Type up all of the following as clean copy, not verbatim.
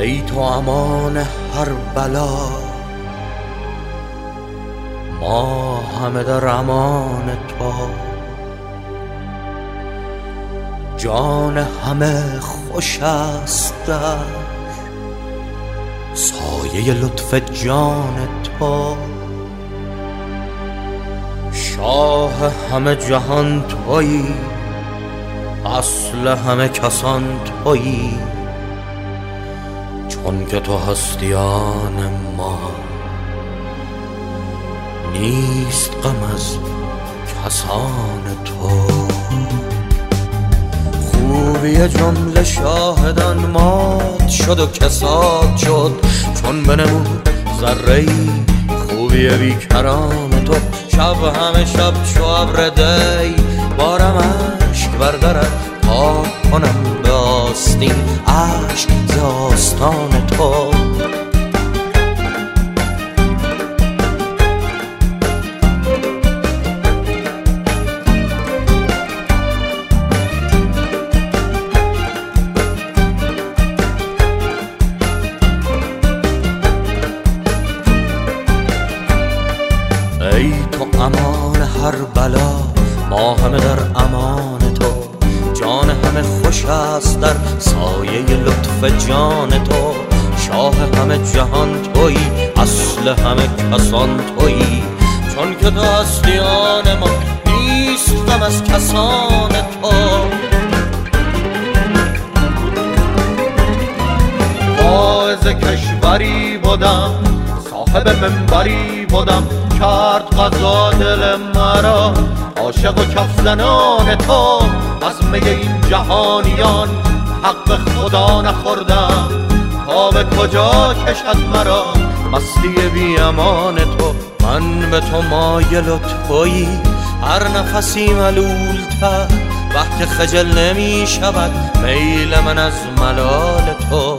ای تو امان هر بلا، ما همه در امان تو. جان همه خوش است در سایه لطف جان تو. شاه همه جهان تویی، اصل همه کسان تویی. چون که تو هستی آن ما، نیست غم از کسان تو. خوبی جمله شاهدان مات شد و کساد شد، چون بنمود ذره‌ای خوبی بیکران تو. شب همه شب چو ابر دی، بارم اشک بردرد پاک کنم به آستین اشک ز آستان تو. ای تو امان هر بلا، ما همه در امان تو. جان همه خوش است در سایه لطف جان تو. شاه همه جهان تویی، اصل همه کسان تویی. چون که تو هستی آن ما، نیست غم از کسان تو. واعظ کشوری بودم، صاحب منبری بودم، کرد قضا دل مرا عاشق و کف زنان تو. از می این جهانیان حق خدا نخوردم، تا به کجا کشد مرا مستی بی امان تو. من به تو مایل و تویی، هر نفسی ملول‌تر، وقت خجل نمی شود میل من از ملال تو.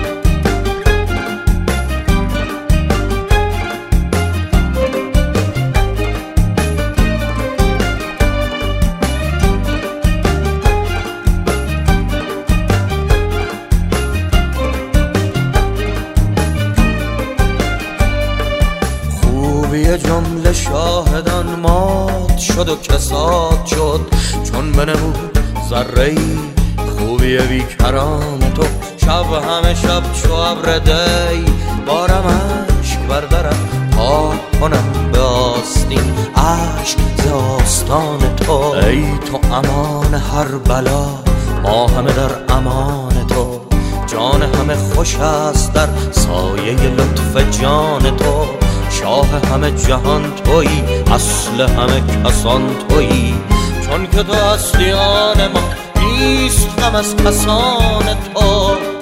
خوبی جمله شاهدان مات شد و کساد شد، چون بنمود ذره‌ای خوبی بیکران تو. شب همه شب چو ابر دی، بارم اشک بردرد پاک کنم به آستین اشک ز آستان تو. ای تو امان هر بلا، ما همه در امان تو. جان همه خوش است در سایه لطف جان تو. شاه همه جهان تویی، اصل همه کسان تویی. چون که تو هستی آن ما، نیست غم از کسان تو.